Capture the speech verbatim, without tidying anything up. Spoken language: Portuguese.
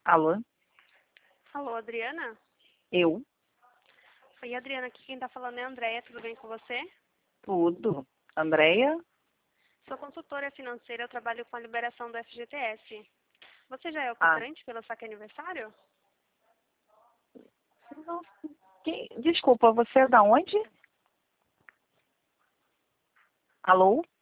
Alô? Alô, Adriana? Eu? Oi, Adriana, aqui quem tá falando é a Andréia, tudo bem com você? Tudo. Andréia? Sou consultora financeira, eu trabalho com a liberação do F G T S. Você já é Ah, ocuparante pelo saque aniversário? nossa. Que- Desculpa, você é da onde? Alô?